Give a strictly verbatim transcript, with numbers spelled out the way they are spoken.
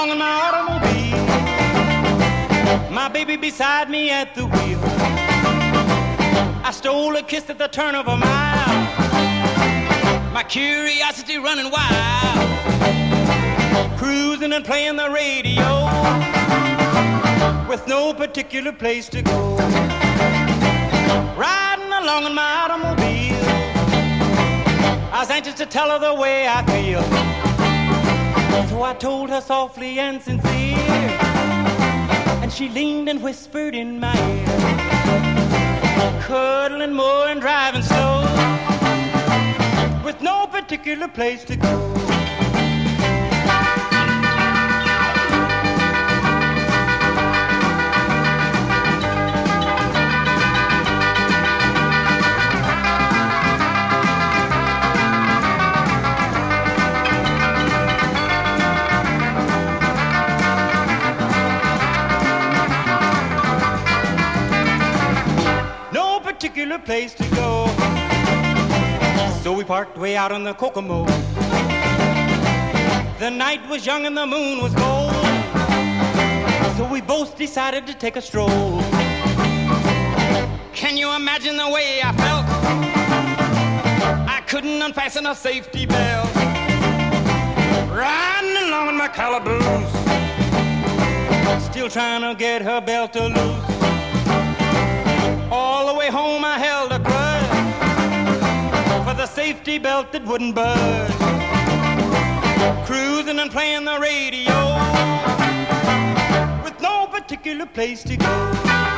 along in my automobile, my baby beside me at the wheel. I stole a kiss at the turn of a mile, my curiosity running wild, cruising and playing the radio with no particular place to go. Riding along in my automobile, I was anxious to tell her the way I feel. So I told her softly and sincere, and she leaned and whispered in my ear, cuddling more and driving slow, with no particular place to go. Particular place to go. So we parked way out on the Kokomo. The night was young and the moon was gold, so we both decided to take a stroll. Can you imagine the way I felt? I couldn't unfasten a safety belt, riding along in my calaboose, still trying to get her belt to loose. All the way home I held a grudge for the safety belt that wouldn't budge, cruising and playing the radio with no particular place to go.